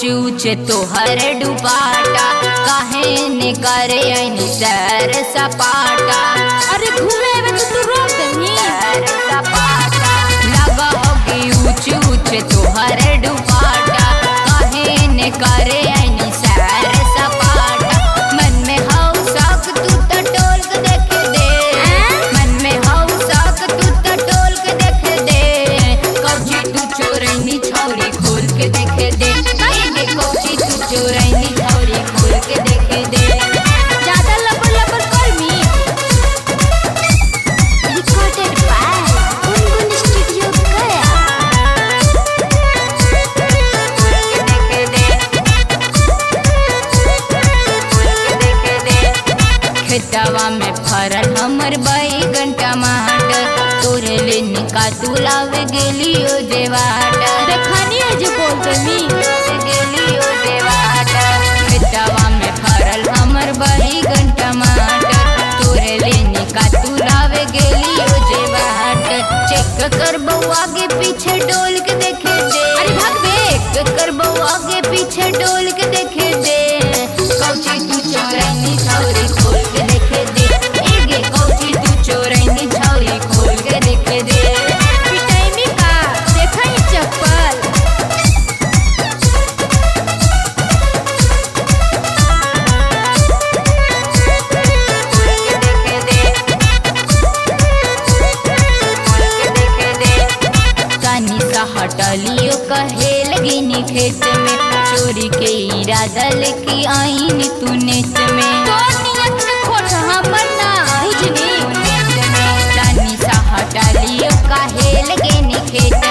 ऊंच ऊंच तोहर डुबाटा काहे ने करे ऐनी सैर सपाटा। अरे घूमे में तो तू रोक देनी सैर सपाटा लगा होगी ऊंच ऊंच तोहर डुबाटा काहे ने करे ऐनी सैर सपाटा। मन में हाउ साक तू तो टोल के देख दे, मन में हाउ साक तू तो टोल के देख दे। कौची तू चोरैनी छौरी खोल के देख दे, कौची तू चोरैनी छौरी खोल के देख दे। ज्यादा लबर लबर कर मी। रिकॉर्डेड बाय गुनगुन स्टूडियो गया। खेतवा में फरल हमर बैगन टमाटर तोरे ले निका तू लावे गेलियो देवाटर। देखनी है जो बोल देनी गेलियो देवाटर खेतवा में फरल हमर बैगन टमाटर तोरे ले निका तू लावे गेलियो देवाटर। चेक कर बउआ आगे पीछे डोल के देखे दे, अरे भाग बे। चेक कर बउआ आगे पीछे डोल के देखे दे। कौची तू चोरैनी छौरी खोल के देखे दे, एगे कौची तू चोरैनी छौरी खोल के देखे दे। पिटाई का देखा ही चप्पल। कानी सा हटलियो कहे लगिनी खेत में चोरी के इरादा लेके आईनी तू नेत में। तो नियत में खोट हमर ना बुझनी कानी सा हटलियो कहे लगिनी खेत